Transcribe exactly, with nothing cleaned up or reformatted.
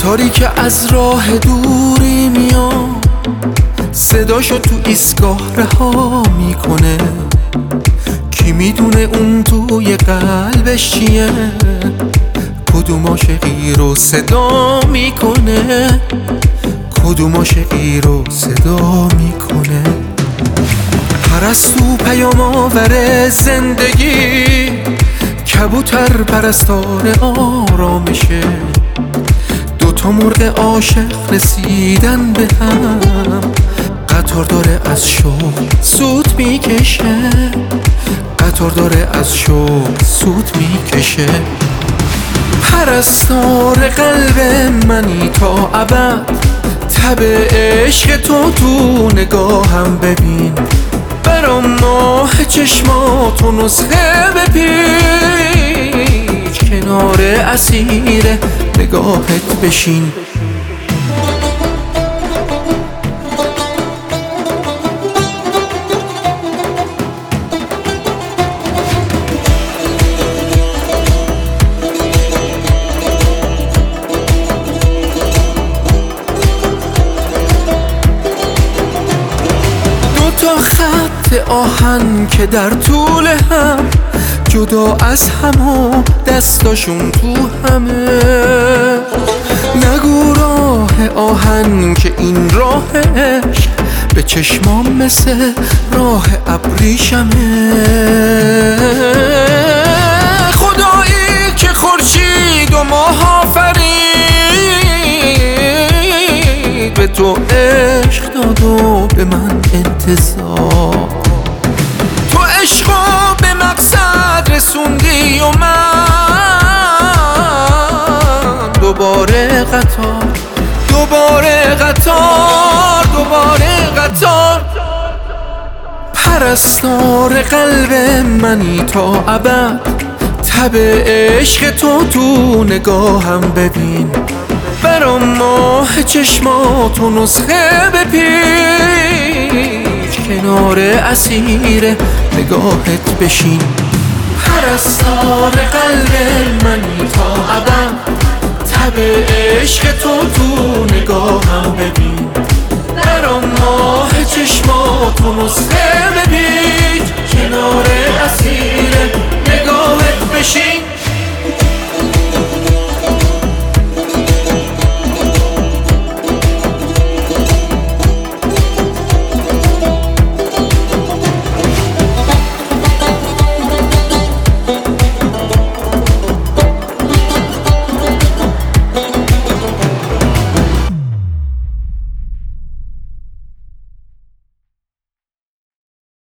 قطاری که از راه دوری میاد، صداشو تو ایستگاه رها میکنه. کی میدونه اون توی قلبش چیه، کدوم عاشقی رو صدا میکنه، کدوم عاشقی رو صدا میکنه. پرستو پیام آور زندگی، کبوتر پرستار آرامشه. دوتا مرغ عاشق رسیدن به هم، قطار داره از شوق سود میکشه، قطار داره از شوق سود میکشه. پرستار قلب منی تا ابد، تب عشق تو تو نگاهم ببین. برام ماه چشماتو نسخه بپیچ، کنار اسیر نگاهت بشین. تا خط آهن که در طول هم، جدا از هم و دستاشون تو همه. نگو راه آهن که این راه عشق، به چشمام مثل راه ابریشمه. خدایی که خورشید و ماه آفرید، به تو عشق داد و به من انتظار. تو عشقو به مقصد رسوندی و من دوباره قطار، دوباره قطار، دوباره قطار. پرستار قلب منی تا ابد، تب عشق تو تو نگاهم ببین. برام ماه چشماتو نسخه بپیچ، کنار اسیر نگاهت بشین. پرستار قلب منی تا ابد، تب عشق تو تو نگاهم ببین. برام ماه چشماتو نسخه بپیچ، کنار